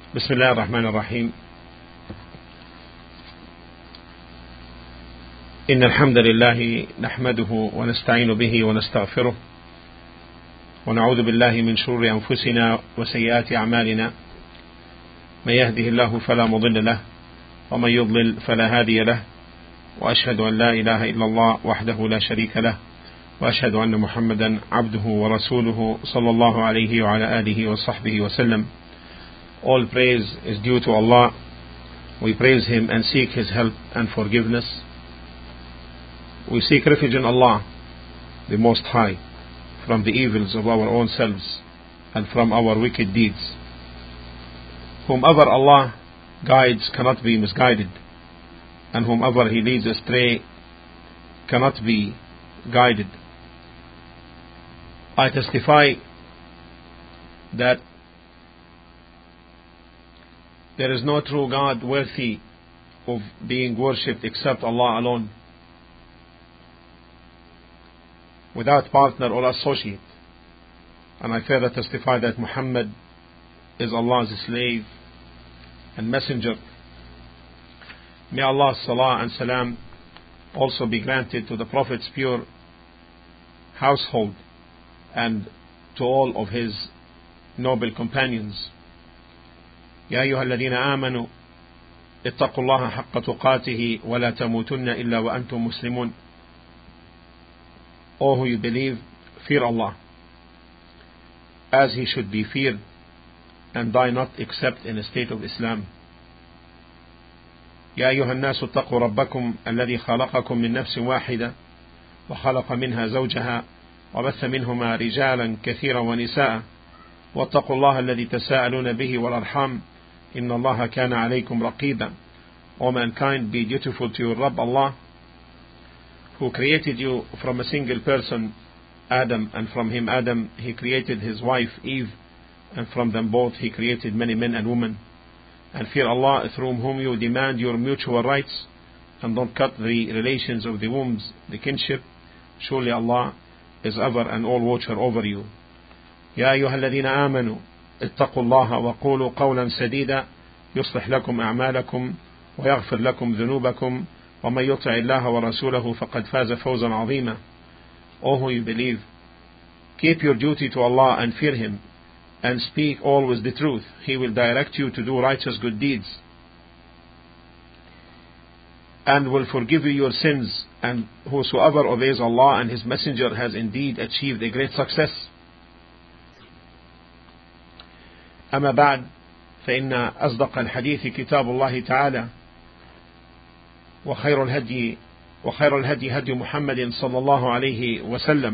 بسم الله الرحمن الرحيم. إن الحمد لله نحمده ونستعين به ونستغفره ونعوذ بالله من شرور أنفسنا وسيئات أعمالنا، من يهده الله فلا مضل له ومن يضلل فلا هادي له، وأشهد أن لا إله إلا الله وحده لا شريك له، وأشهد أن محمدا عبده ورسوله صلى الله عليه وعلى آله وصحبه وسلم. All praise is due to Allah. We praise Him and seek His help and forgiveness. We seek refuge in Allah, the Most High, from the evils of our own selves and from our wicked deeds. Whomever Allah guides cannot be misguided, and whomever He leads astray cannot be guided. I testify that there is no true God worthy of being worshipped except Allah alone, without partner or associate. And I further testify that Muhammad is Allah's slave and messenger. May Allah's salah and salam also be granted to the Prophet's pure household and to all of his noble companions. يا أيها الذين آمنوا اتقوا الله حق تقاته ولا تموتن إلا وأنتم مسلمون. O who you believe, fear Allah as He should be feared, and die not except in a state of Islam. يا أيها الناس اتقوا ربكم الذي خلقكم من نفس واحدة وخلق منها زوجها وبث منهما رجالا كثيرا ونساء واتقوا الله الذي تساءلون به والأرحام إن الله كان عليكم رقيبا. O mankind, be dutiful to your Rabb Allah, who created you from a single person, Adam, and from him, Adam, He created his wife, Eve, and from them both He created many men and women. And fear Allah, through whom you demand your mutual rights, and don't cut the relations of the wombs, the kinship. Surely Allah is ever and all watcher over you. يا أيها الذين آمنوا اتقوا الله وقولوا قولا سديدا يصلح لكم أعمالكم ويغفر لكم ذنوبكم ومن يطع الله ورسوله فقد فاز فوزا عظيما. O who you believe, keep your duty to Allah and fear Him, and speak always the truth. He will direct you to do righteous good deeds, and will forgive you your sins, and whosoever obeys Allah and His Messenger has indeed achieved a great success. أما بعد، فإن أصدق الحديث كتاب الله تعالى، وخير الهدي هدي محمد صلى الله عليه وسلم،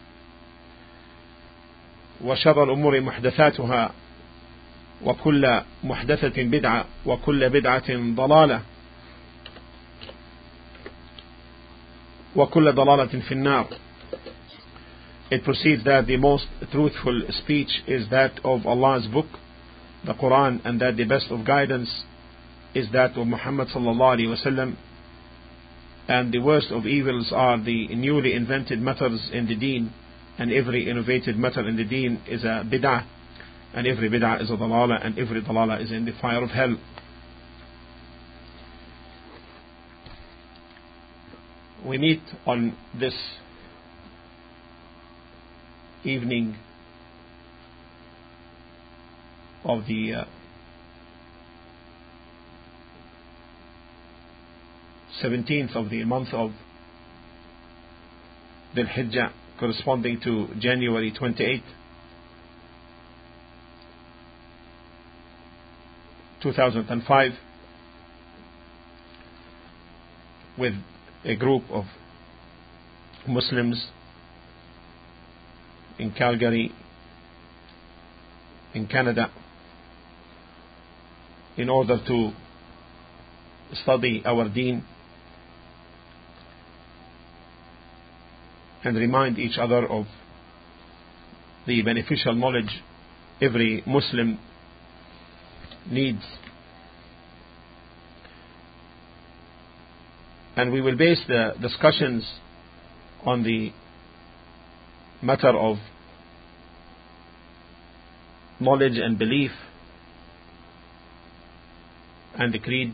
وشر الأمور محدثاتها، وكل محدثة بدعة، وكل بدعة ضلالة، وكل ضلالة في النار. It proceeds that the most truthful speech is that of Allah's book, the Quran, and that the best of guidance is that of Muhammad sallallahu alaihi wasallam, and the worst of evils are the newly invented matters in the deen, and every innovated matter in the deen is a bid'ah, and every bid'ah is a dalala, and every dalala is in the fire of hell. We meet on this evening of the 17th of the month of Dhul Hijjah, corresponding to January 28, 2005, with a group of Muslims in Calgary, in Canada, in order to study our deen and remind each other of the beneficial knowledge every Muslim needs. And we will base the discussions on the matter of knowledge and belief and the creed,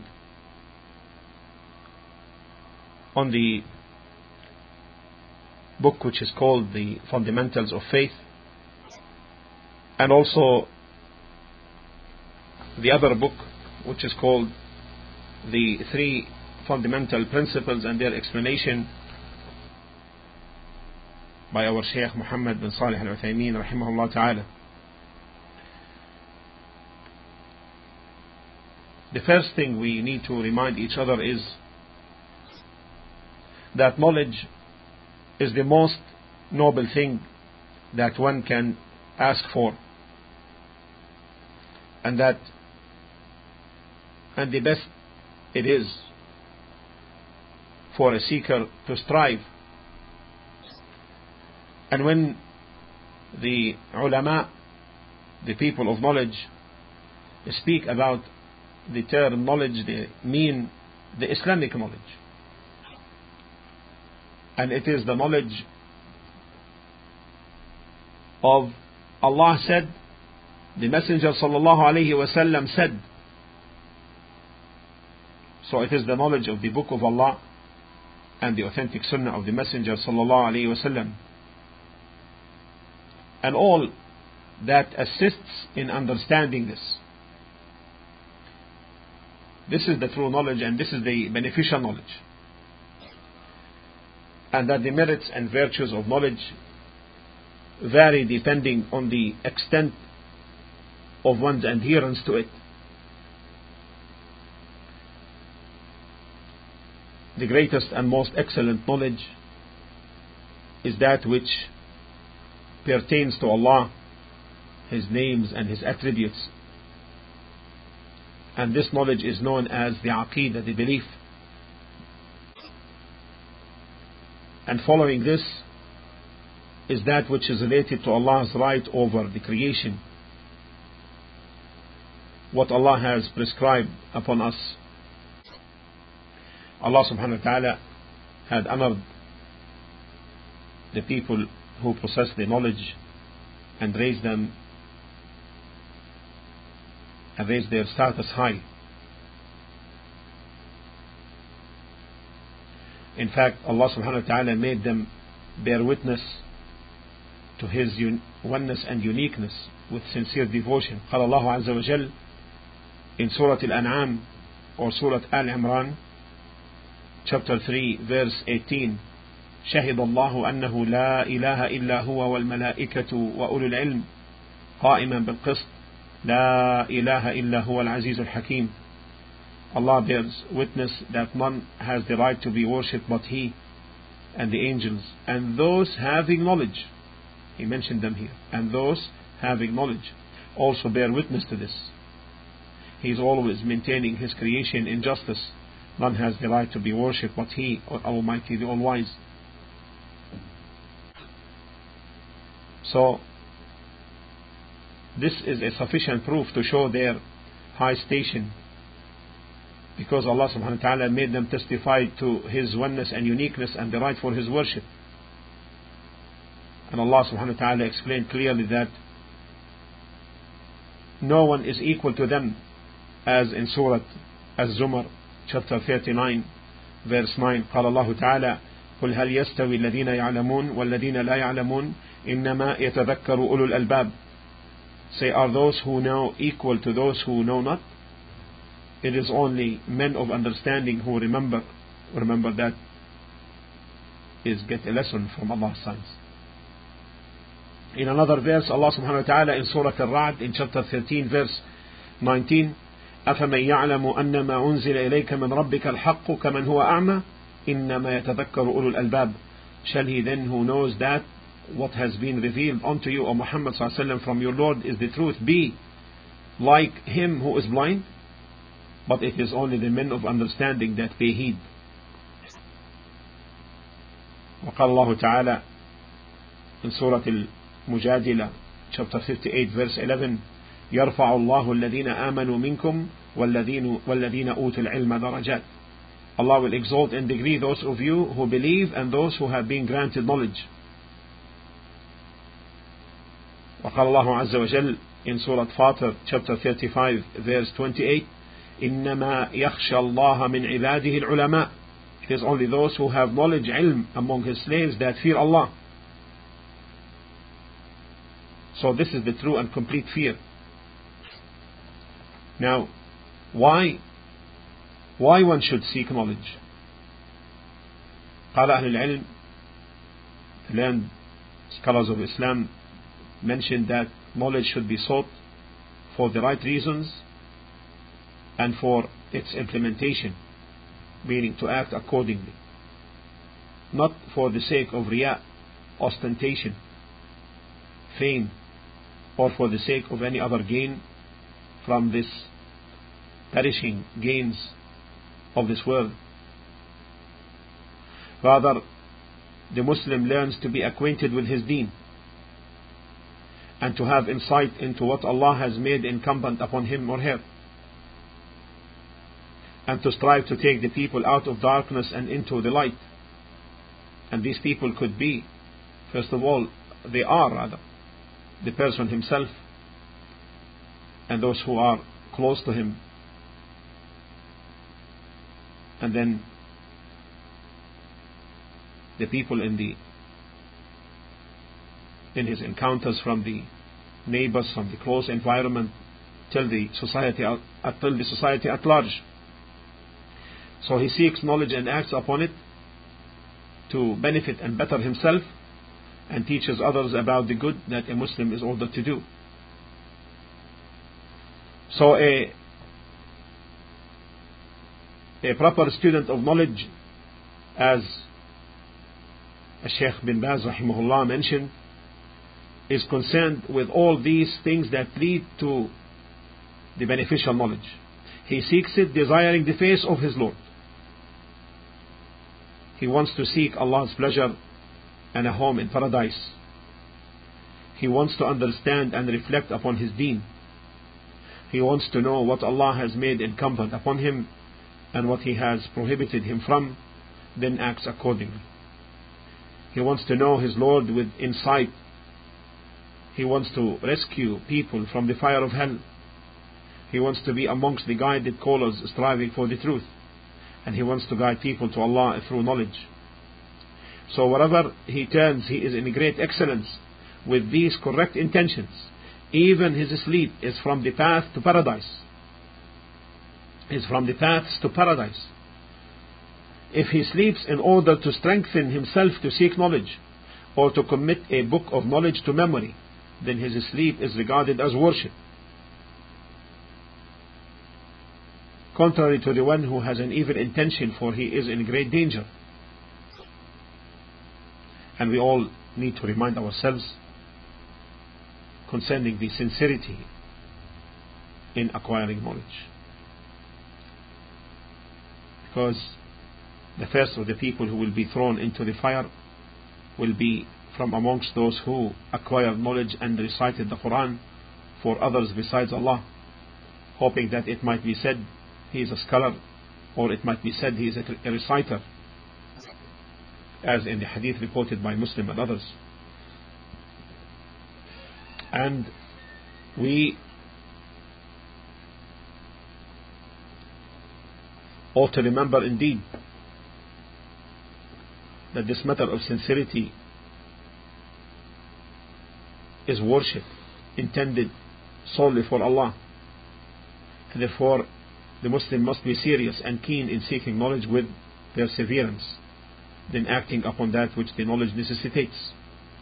on the book which is called the Fundamentals of Faith, and also the other book which is called the Three Fundamental Principles and their explanation by our Shaykh Muhammad bin Salih al-Uthaymeen rahimahullah ta'ala. The first thing we need to remind each other is that knowledge is the most noble thing that one can ask for, and the best it is for a seeker to strive. And when the ulama, the people of knowledge, speak about the term knowledge, they mean the Islamic knowledge, and it is the knowledge of Allah said, the Messenger sallallahu alaihi wasallam said. So it is the knowledge of the Book of Allah and the authentic Sunnah of the Messenger sallallahu alaihi wasallam, and all that assists in understanding this. This is the true knowledge, and this is the beneficial knowledge, and that the merits and virtues of knowledge vary depending on the extent of one's adherence to it. The greatest and most excellent knowledge is that which pertains to Allah, His names and His attributes, and this knowledge is known as the Aqeedah, the belief. And following this is that which is related to Allah's right over the creation, what Allah has prescribed upon us. Allah subhanahu wa ta'ala had honored the people who possess the knowledge and raised them and raised their status high. In fact, Allah subhanahu wa ta'ala made them bear witness to His oneness and uniqueness with sincere devotion. قال الله عز وجل in Surah Al-An'am or Surah Al-Imran, chapter 3, verse 18, شهد الله أنه لا إله إلا هو والملائكة وأولو العلم قائما بالقسط لا إله إلا هو العزيز الحكيم. Allah bears witness that none has the right to be worshipped but He, and the angels, and those having knowledge. He mentioned them here. And those having knowledge also bear witness to this. He is always maintaining His creation in justice. None has the right to be worshipped but He, or Almighty, the All-Wise. So, this is a sufficient proof to show their high station, because Allah subhanahu wa ta'ala made them testify to His oneness and uniqueness and the right for His worship. And Allah subhanahu wa ta'ala explained clearly that no one is equal to them, as in Surah Az-Zumar, chapter 39, verse 9. قال الله تعالى قل هل يستوي الذين يعلمون والذين لا يعلمون إنما يتذكر أولو الألباب. Say, are those who know equal to those who know not? It is only men of understanding who remember. Remember that is get a lesson from Allah's signs. In another verse, Allah subhanahu wa ta'ala in Surah Al-Ra'd in chapter 13, verse 19, أفمن يعلم أن ما أنزل إليك من ربك الحق كمن هو أعمى إنما يتذكر أولو الألباب. Shall he then who knows that what has been revealed unto you, O Muhammad sallallahu alaihi wasallam, from your Lord is the truth, be like him who is blind? But it is only the men of understanding that pay heed. وقال الله تعالى in Surah Al-Mujadila, chapter 58, verse 11, يرفع الله الذين آمنوا منكم والذين أوتوا العلم درجات. Allah will exalt and degree those of you who believe and those who have been granted knowledge. وقال الله عز وجل in Surah Fatir, chapter 35, verse 28, إنما يخشى الله من عباده العلماء. It is only those who have knowledge, ilm, among his slaves that fear Allah. So this is the true and complete fear. Now, why one should seek knowledge? قال أهل العلم, the learned scholars of Islam mentioned that knowledge should be sought for the right reasons and for its implementation, meaning to act accordingly, not for the sake of riya, ostentation, fame, or for the sake of any other gain from this perishing gains of this world. Rather, the Muslim learns to be acquainted with his deen and to have insight into what Allah has made incumbent upon him or her, and to strive to take the people out of darkness and into the light. And these people could be, first of all, they are rather, the person himself and those who are close to him, and then the people in his encounters, from the neighbors, from the close environment, till the society at large. So he seeks knowledge and acts upon it to benefit and better himself, and teaches others about the good that a Muslim is ordered to do. So a proper student of knowledge, as Shaykh bin Baz rahimahullah mentioned, is concerned with all these things that lead to the beneficial knowledge. He seeks it desiring the face of his Lord. He wants to seek Allah's pleasure and a home in paradise. He wants to understand and reflect upon his deen. He wants to know what Allah has made incumbent upon him and what He has prohibited him from, then acts accordingly. He wants to know his Lord with insight. He wants to rescue people from the fire of hell. He wants to be amongst the guided callers striving for the truth. And he wants to guide people to Allah through knowledge. So wherever he turns, he is in great excellence with these correct intentions. Even his sleep is from the path to paradise. Is from the paths to paradise. If he sleeps in order to strengthen himself to seek knowledge, or to commit a book of knowledge to memory, then his sleep is regarded as worship. Contrary to the one who has an evil intention, for he is in great danger. And we all need to remind ourselves concerning the sincerity in acquiring knowledge. Because the first of the people who will be thrown into the fire will be from amongst those who acquired knowledge and recited the Quran for others besides Allah, hoping that it might be said he is a scholar, or it might be said he is a reciter, as in the hadith reported by Muslim and others. And we ought to remember indeed that this matter of sincerity is worship intended solely for Allah, and therefore the Muslim must be serious and keen in seeking knowledge with perseverance, then acting upon that which the knowledge necessitates.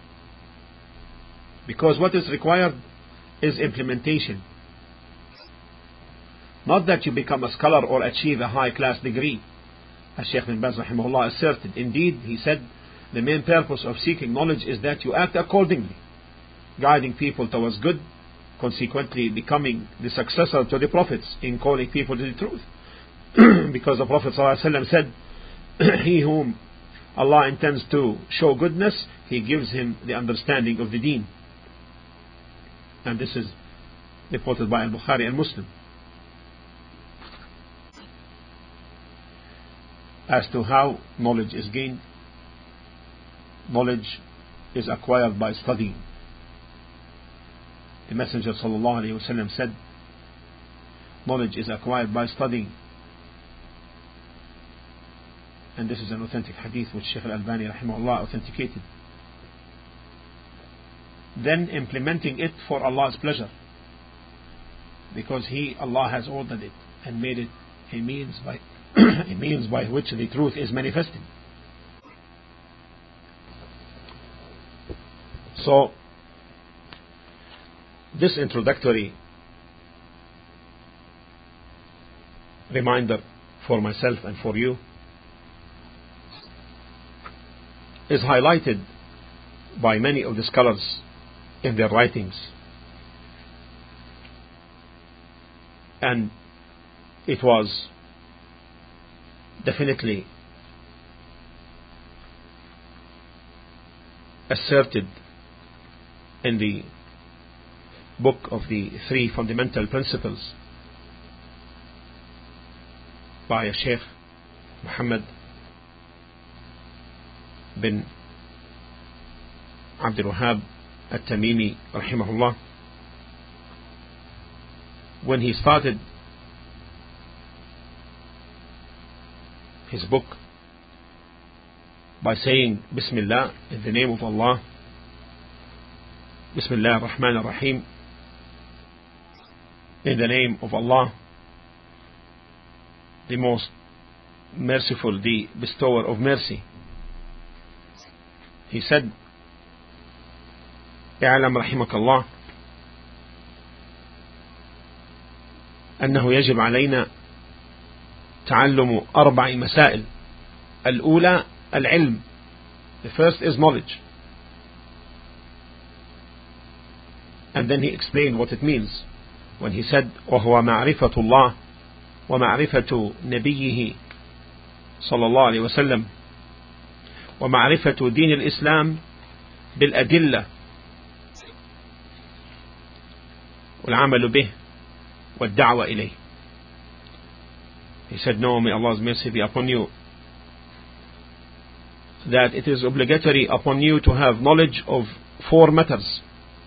Because what is required is implementation. Not that you become a scholar or achieve a high class degree, as Shaykh bin Baz rahimahullah asserted. Indeed, he said, the main purpose of seeking knowledge is that you act accordingly, guiding people towards good, consequently becoming the successor to the prophets in calling people to the truth. Because the Prophet ﷺ said, he whom Allah intends to show goodness, He gives him the understanding of the deen. And this is reported by Al-Bukhari and Muslim. As to how knowledge is gained, knowledge is acquired by studying. The Messenger ﷺ said, knowledge is acquired by studying. And this is an authentic hadith which Shaykh al-Albani rahimahullah authenticated. Then implementing it for Allah's pleasure, because Allah has ordered it and made it a means by which the truth is manifesting. So this introductory reminder for myself and for you is highlighted by many of the scholars in their writings, and it was definitely asserted in the book of the 3 fundamental principles by a Sheikh Muhammad bin Abdul Wahhab At-Tamimi rahimahullah, when he started his book by saying Bismillah, in the name of Allah, Bismillah ar-Rahman ar-Rahim, in the name of Allah, the most merciful, the bestower of mercy. He said, اعلم رحمك الله أنه يجب علينا تعلم 4 مسائل. الأولى العلم. The first is knowledge. And then he explained what it means when he said وهو معرفة الله ومعرفة نبيه صلى الله عليه وسلم ومعرفة دين الإسلام بالأدلة والعمل به والدعوة إليه. He said, no, may Allah's mercy be upon you, that it is obligatory upon you to have knowledge of 4 matters.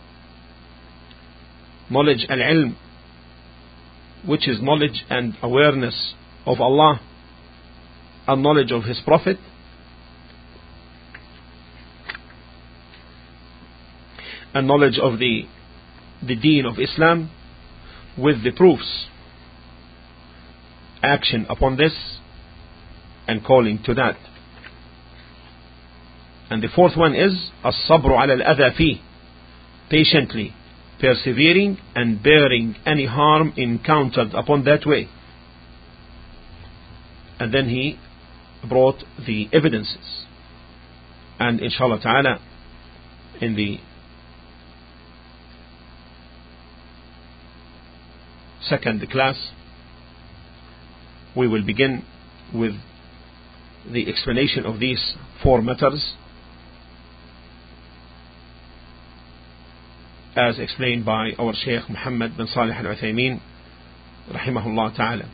Knowledge al-ilm, which is knowledge and awareness of Allah and knowledge of His Prophet, and knowledge of the deen of Islam with the proofs, action upon this and calling to that. And the 4th one is as-sabru ala al-adha fi, patiently persevering and bearing any harm encountered upon that way. And then he brought the evidences, and inshallah ta'ala in the second class we will begin with the explanation of these 4 matters as explained by our Shaykh Muhammad bin Salih al-Uthaymeen rahimahullah ta'ala.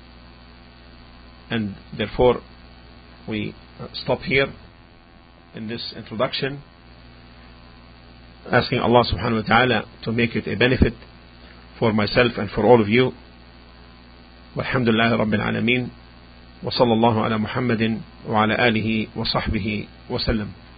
And therefore we stop here in this introduction, asking Allah subhanahu wa ta'ala to make it a benefit for myself and for all of you. Walhamdulillahi Rabbil Alameen, wa sallallahu ala Muhammadin wa ala alihi wa sahbihi wa sallam.